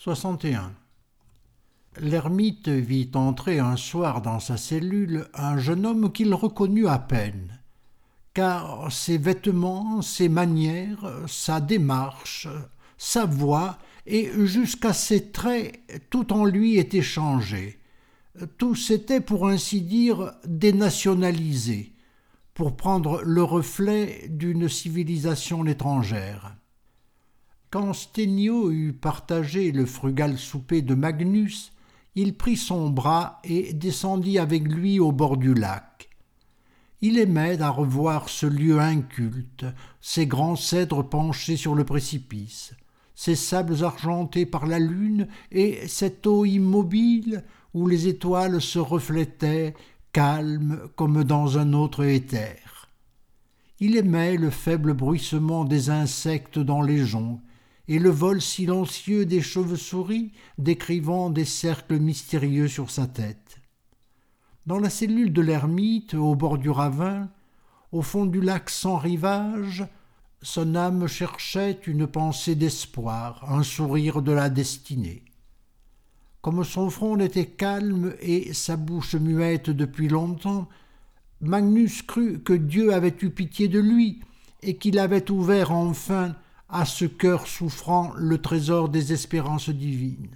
61. L'ermite vit entrer un soir dans sa cellule un jeune homme qu'il reconnut à peine, car ses vêtements, ses manières, sa démarche, sa voix et jusqu'à ses traits, tout en lui était changé. Tout s'était, pour ainsi dire, dénationalisé, pour prendre le reflet d'une civilisation étrangère. Quand Stennio eut partagé le frugal souper de Magnus, il prit son bras et descendit avec lui au bord du lac. Il aimait à revoir ce lieu inculte, ces grands cèdres penchés sur le précipice, ces sables argentés par la lune et cette eau immobile où les étoiles se reflétaient, calmes comme dans un autre éther. Il aimait le faible bruissement des insectes dans les joncs, et le vol silencieux des chauves-souris décrivant des cercles mystérieux sur sa tête. Dans la cellule de l'ermite, au bord du ravin, au fond du lac sans rivage, son âme cherchait une pensée d'espoir, un sourire de la destinée. Comme son front était calme et sa bouche muette depuis longtemps, Magnus crut que Dieu avait eu pitié de lui et qu'il avait ouvert enfin à ce cœur souffrant le trésor des espérances divines.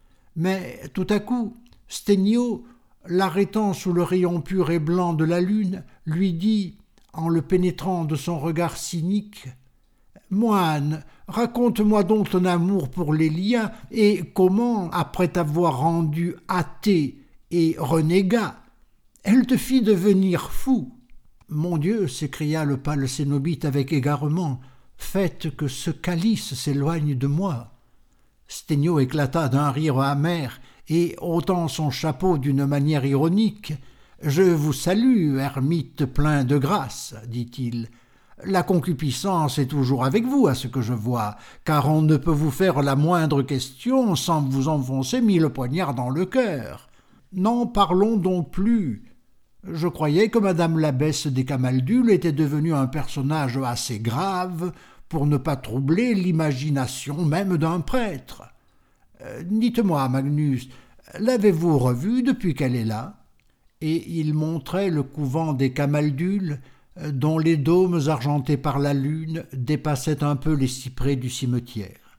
Mais tout à coup, Stennio, l'arrêtant sous le rayon pur et blanc de la lune, lui dit, en le pénétrant de son regard cynique, « Moine, raconte-moi donc ton amour pour Lélia et comment, après t'avoir rendu athée et renégat, elle te fit devenir fou. » « Mon Dieu, s'écria le pâle cénobite avec égarement, faites que ce calice s'éloigne de moi. » Stennio éclata d'un rire amer et, ôtant son chapeau d'une manière ironique, « Je vous salue, ermite plein de grâce, dit-il. La concupiscence est toujours avec vous, à ce que je vois, car on ne peut vous faire la moindre question sans vous enfoncer 1000 poignards dans le cœur. N'en parlons donc plus. Je croyais que madame l'abbesse des Camaldules était devenue un personnage assez grave pour ne pas troubler l'imagination même d'un prêtre. Dites-moi, Magnus, l'avez-vous revue depuis qu'elle est là ?» Et il montrait le couvent des Camaldules, dont les dômes argentés par la lune dépassaient un peu les cyprès du cimetière.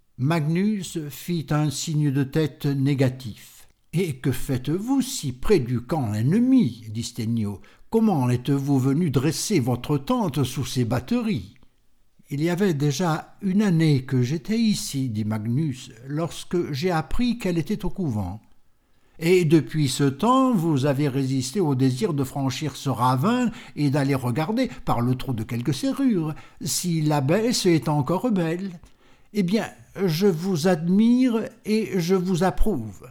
Magnus fit un signe de tête négatif. « Et que faites-vous si près du camp ennemi ?» dit Stennio. « Comment êtes-vous venu dresser votre tente sous ces batteries ?» « Il y avait déjà 1 année que j'étais ici, dit Magnus, lorsque j'ai appris qu'elle était au couvent. Et depuis ce temps, vous avez résisté au désir de franchir ce ravin et d'aller regarder, par le trou de quelques serrures, si l'abbesse est encore belle. Eh bien, je vous admire et je vous approuve.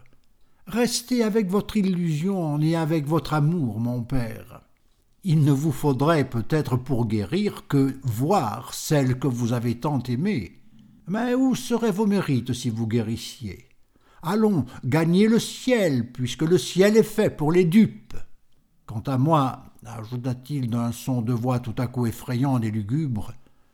Restez avec votre illusion et avec votre amour, mon père. Il ne vous faudrait peut-être pour guérir que voir celle que vous avez tant aimée. Mais où seraient vos mérites si vous guérissiez ? Allons, gagnez le ciel, puisque le ciel est fait pour les dupes. Quant à moi, ajouta-t-il d'un son de voix tout à coup effrayant et lugubre,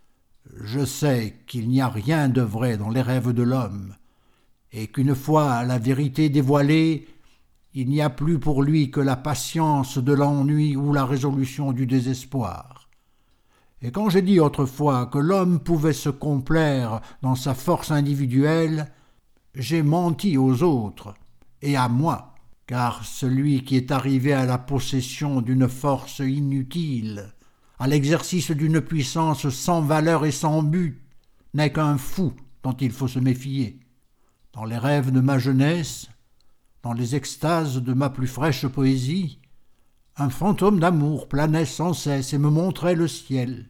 je sais qu'il n'y a rien de vrai dans les rêves de l'homme, et qu'une fois la vérité dévoilée, il n'y a plus pour lui que la patience de l'ennui ou la résolution du désespoir. Et quand j'ai dit autrefois que l'homme pouvait se complaire dans sa force individuelle, j'ai menti aux autres et à moi, car celui qui est arrivé à la possession d'une force inutile, à l'exercice d'une puissance sans valeur et sans but, n'est qu'un fou dont il faut se méfier. Dans les rêves de ma jeunesse, dans les extases de ma plus fraîche poésie, un fantôme d'amour planait sans cesse et me montrait le ciel.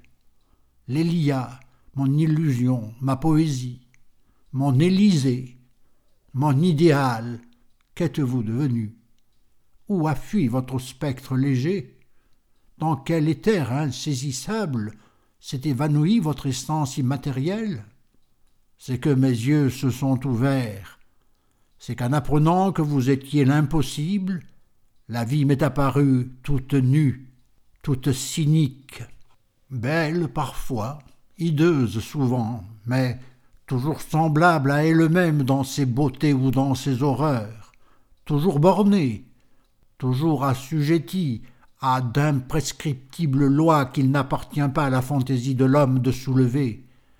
Lélia, mon illusion, ma poésie, mon Élysée, mon idéal, qu'êtes-vous devenu? Où a fui votre spectre léger? Dans quel éther insaisissable s'est évanouie votre essence immatérielle? C'est que mes yeux se sont ouverts, c'est qu'en apprenant que vous étiez l'impossible, la vie m'est apparue toute nue, toute cynique, belle parfois, hideuse souvent, mais toujours semblable à elle-même dans ses beautés ou dans ses horreurs, toujours bornée, toujours assujettie à d'imprescriptibles lois qu'il n'appartient pas à la fantaisie de l'homme de soulever.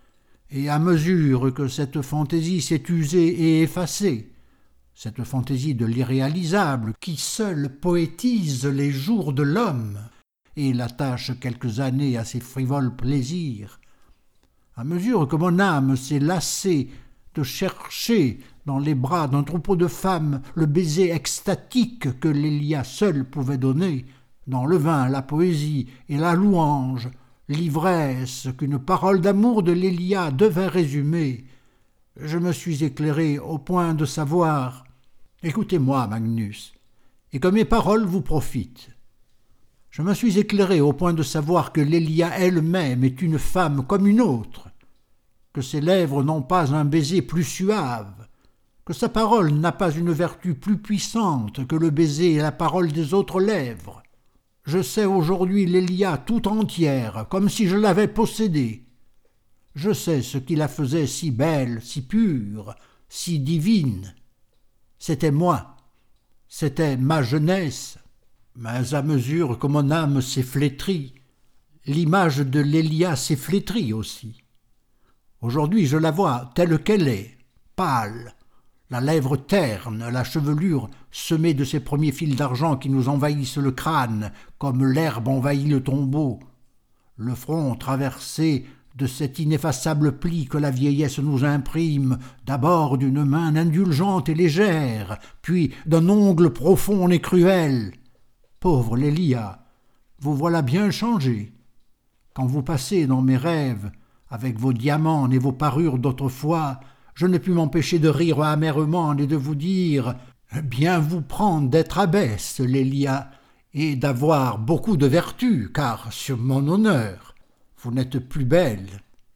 Et à mesure que cette fantaisie s'est usée et effacée, cette fantaisie de l'irréalisable qui seule poétise les jours de l'homme et l'attache quelques années à ses frivoles plaisirs, à mesure que mon âme s'est lassée de chercher dans les bras d'un troupeau de femmes le baiser extatique que l'Élia seul pouvait donner, dans le vin, la poésie et la louange, l'ivresse qu'une parole d'amour de l'Élia devait résumer, je me suis éclairé au point de savoir, écoutez-moi, Magnus, et que mes paroles vous profitent. Je me suis éclairé au point de savoir que l'Élia elle-même est une femme comme une autre, que ses lèvres n'ont pas un baiser plus suave, que sa parole n'a pas une vertu plus puissante que le baiser et la parole des autres lèvres. Je sais aujourd'hui l'Élia tout entière, comme si je l'avais possédée. Je sais ce qui la faisait si belle, si pure, si divine. C'était moi, c'était ma jeunesse. Mais à mesure que mon âme s'est flétrie, l'image de l'Élia s'est flétrie aussi. Aujourd'hui je la vois telle qu'elle est, pâle, la lèvre terne, la chevelure semée de ces premiers fils d'argent qui nous envahissent le crâne, comme l'herbe envahit le tombeau, le front traversé de cet ineffaçable pli que la vieillesse nous imprime, d'abord d'une main indulgente et légère, puis d'un ongle profond et cruel. Pauvre Lélia, vous voilà bien changé. Quand vous passez dans mes rêves, avec vos diamants et vos parures d'autrefois, je ne puis m'empêcher de rire amèrement et de vous dire « Bien vous prendre d'être abbesse, Lélia, et d'avoir beaucoup de vertus, car, sur mon honneur, vous n'êtes plus belle.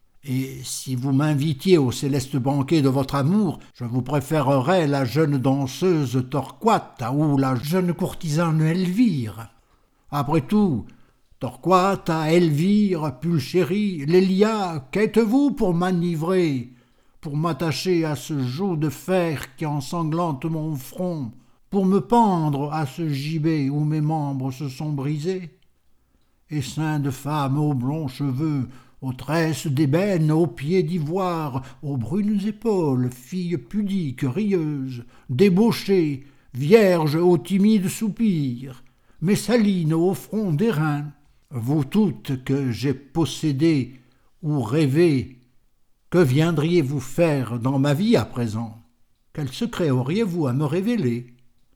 Et si vous m'invitiez au céleste banquet de votre amour, je vous préférerais la jeune danseuse Torquata ou la jeune courtisane Elvire. Après tout, Torquata, Elvire, Pulchérie, Lélia, qu'êtes-vous pour m'enivrer, pour m'attacher à ce joug de fer qui ensanglante mon front, pour me pendre à ce gibet où mes membres se sont brisés? Essaim de femmes aux blonds cheveux, aux tresses d'ébène, aux pieds d'ivoire, aux brunes épaules, filles pudiques, rieuses, débauchées, vierges aux timides soupirs, Messaline au front d'airain, vous toutes que j'ai possédées ou rêvées, que viendriez-vous faire dans ma vie à présent? Quel secret auriez-vous à me révéler?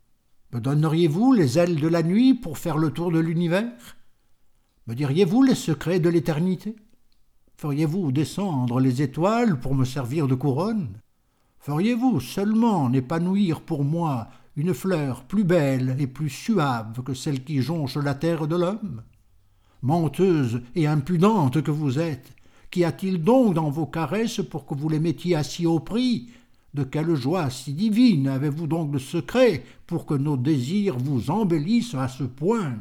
Me donneriez-vous les ailes de la nuit pour faire le tour de l'univers? Me diriez-vous les secrets de l'éternité? Feriez-vous descendre les étoiles pour me servir de couronne? Feriez-vous seulement épanouir pour moi une fleur plus belle et plus suave que celle qui jonche la terre de l'homme? Menteuse et impudente que vous êtes, qu'y a-t-il donc dans vos caresses pour que vous les mettiez à si haut prix? De quelle joie si divine avez-vous donc de secret pour que nos désirs vous embellissent à ce point?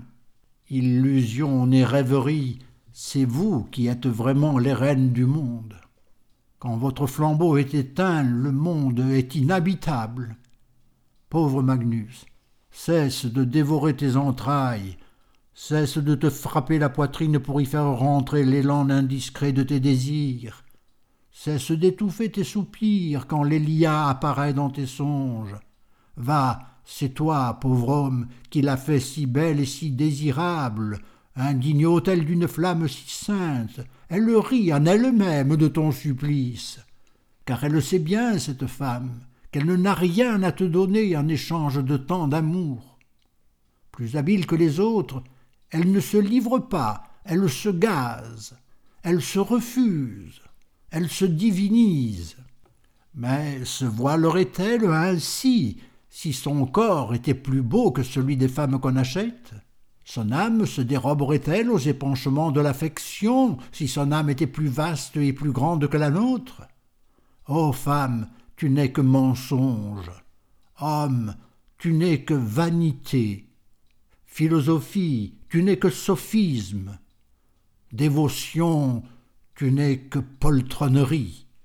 Illusion et rêverie, c'est vous qui êtes vraiment les reines du monde. Quand votre flambeau est éteint, le monde est inhabitable. Pauvre Magnus, cesse de dévorer tes entrailles, cesse de te frapper la poitrine pour y faire rentrer l'élan indiscret de tes désirs, cesse d'étouffer tes soupirs quand l'Élia apparaît dans tes songes. Va, c'est toi, pauvre homme, qui l'as fait si belle et si désirable, indigne autel d'une flamme si sainte, elle rit en elle-même de ton supplice. Car elle sait bien, cette femme, qu'elle n'a rien à te donner en échange de tant d'amour. Plus habile que les autres, elle ne se livre pas, elle se gaze, elle se refuse, elle se divinise. Mais se voilerait-elle ainsi si son corps était plus beau que celui des femmes qu'on achète? Son âme se déroberait-elle aux épanchements de l'affection si son âme était plus vaste et plus grande que la nôtre? Ô femme, tu n'es que mensonge. Homme, tu n'es que vanité. Philosophie, tu n'es que sophisme. Dévotion, tu n'es que poltronnerie.